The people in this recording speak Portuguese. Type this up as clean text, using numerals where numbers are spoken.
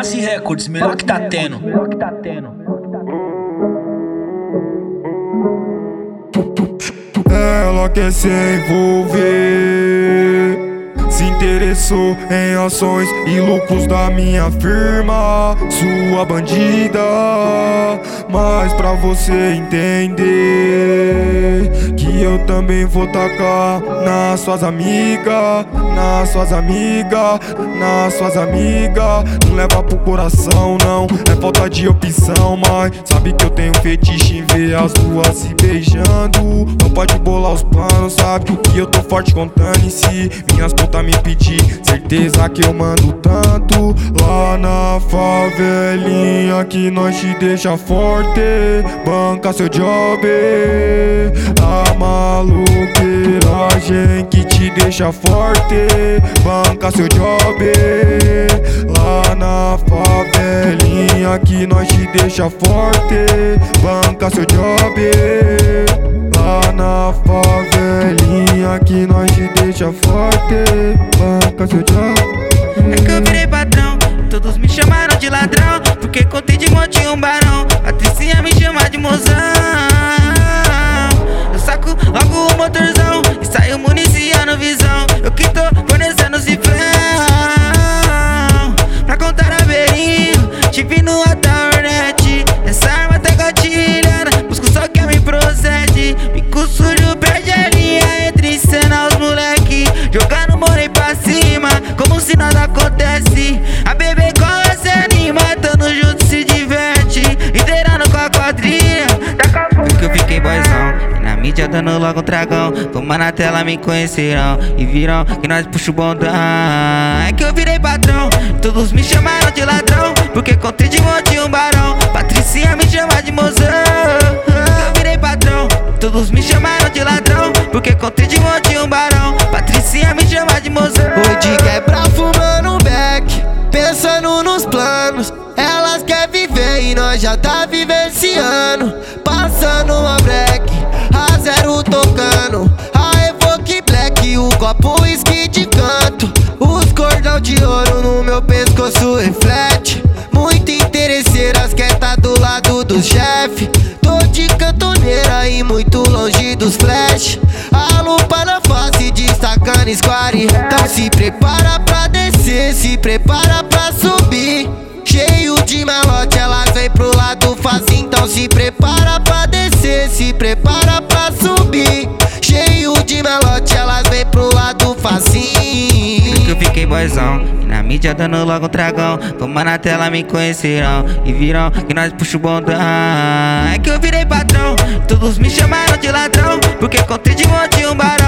Classe Records, melhor que tá tendo. Ela quer se envolver, se interessou em ações e lucros da minha firma, sua bandida. Mas pra você entender que eu também vou tacar nas suas amigas, nas suas amigas, nas suas amigas. Não leva pro coração não, é falta de opção, mas sabe que eu tenho fetiche em ver as duas se beijando. Não pode bolar os planos, sabe que eu tô forte contando em si. Minhas putas me pedir, certeza que eu mando tanto. Lá na favelinha que nós te deixa forte, banca seu job. A maluqueiragem que te deixa forte, banca seu job. Lá na favelinha que nós te deixa forte, banca seu job. Lá na favelinha que nós te deixa forte, banca seu job. É que eu virei patrão, todos me chamaram de ladrão, porque contei de monte um barão. A Tricinha me chama de mozão. Eu saco logo o motorzão e saio municiando visão. Eu que tô fornecendo cifrão pra contar a beirinho, tive no Hornet. Essa arma tá gatilhada, busco só que me procede. Bico sujo perde a linha entre cena, os moleque jogando morei pra cima, como se nada acontece. A bebê cola se anima, tamo junto se diverte, inteirando com a quadrilha. Porque eu fiquei boyzão e na mídia dando logo um tragão. Como na tela me conhecerão e viram que nós puxa o bondão. É que eu virei patrão, todos me chamaram de ladrão, porque contei de monte um barão. Patricinha me chama de mozão. Eu virei patrão, todos me chamaram de ladrão, porque contei de monte um barão. Patricinha me chama de mozão. O de quebra fumando um beck, pensando nos planos. Elas quer viver e nós já tá vivenciando. Passando uma break, a zero tocando, a Evoque Black, o copo whisky de canto. Os cordão de ouro no meu pescoço reflete. Muito interesseiras quer tá do lado do chefe. Tô de cantoneira e muito longe dos flash. A lupa na face destacando square. Então se prepara pra descer, se prepara pra subir. Cheio de malote, elas vem pro lado fácil. Então se prepara pra descer, se prepara pra subir. Cheio de malote, elas vem pro lado facinho. Que eu fiquei boyzão e na mídia dando logo um tragão. Como na tela me conhecerão e viram que nós puxa o bondão. É que eu virei patrão, todos me chamaram de ladrão, porque contei de monte um barão.